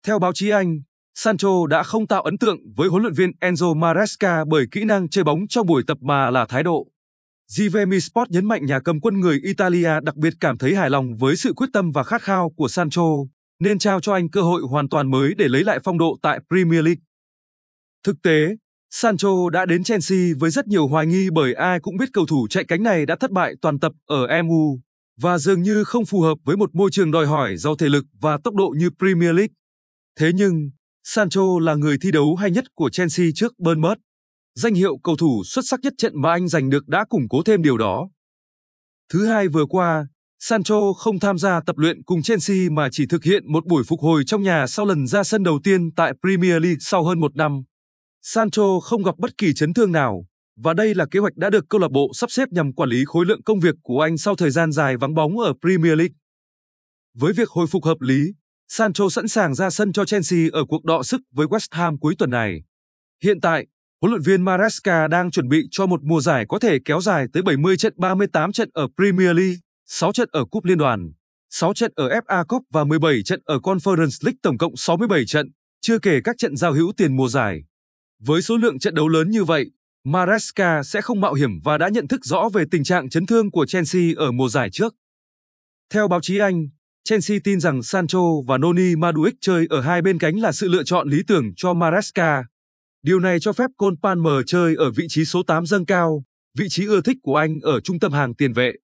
Theo báo chí Anh, Sancho đã không tạo ấn tượng với huấn luyện viên Enzo Maresca bởi kỹ năng chơi bóng trong buổi tập mà là thái độ. GVM Sport nhấn mạnh nhà cầm quân người Italia đặc biệt cảm thấy hài lòng với sự quyết tâm và khát khao của Sancho, nên trao cho anh cơ hội hoàn toàn mới để lấy lại phong độ tại Premier League. Thực tế, Sancho đã đến Chelsea với rất nhiều hoài nghi bởi ai cũng biết cầu thủ chạy cánh này đã thất bại toàn tập ở MU và dường như không phù hợp với một môi trường đòi hỏi giàu thể lực và tốc độ như Premier League. Thế nhưng, Sancho là người thi đấu hay nhất của Chelsea trước Bournemouth. Danh hiệu cầu thủ xuất sắc nhất trận mà anh giành được đã củng cố thêm điều đó. Thứ hai vừa qua, Sancho không tham gia tập luyện cùng Chelsea mà chỉ thực hiện một buổi phục hồi trong nhà sau lần ra sân đầu tiên tại Premier League sau hơn một năm. Sancho không gặp bất kỳ chấn thương nào, và đây là kế hoạch đã được câu lạc bộ sắp xếp nhằm quản lý khối lượng công việc của anh sau thời gian dài vắng bóng ở Premier League. Với việc hồi phục hợp lý, Sancho sẵn sàng ra sân cho Chelsea ở cuộc đọ sức với West Ham cuối tuần này. Hiện tại, huấn luyện viên Maresca đang chuẩn bị cho một mùa giải có thể kéo dài tới 70 trận, 38 trận ở Premier League, 6 trận ở Cúp Liên đoàn, 6 trận ở FA Cup và 17 trận ở Conference League, tổng cộng 67 trận, chưa kể các trận giao hữu tiền mùa giải. Với số lượng trận đấu lớn như vậy, Maresca sẽ không mạo hiểm và đã nhận thức rõ về tình trạng chấn thương của Chelsea ở mùa giải trước. Theo báo chí Anh, Chelsea tin rằng Sancho và Noni Madueke chơi ở hai bên cánh là sự lựa chọn lý tưởng cho Maresca. Điều này cho phép Cole Palmer chơi ở vị trí số 8 dâng cao, vị trí ưa thích của anh ở trung tâm hàng tiền vệ.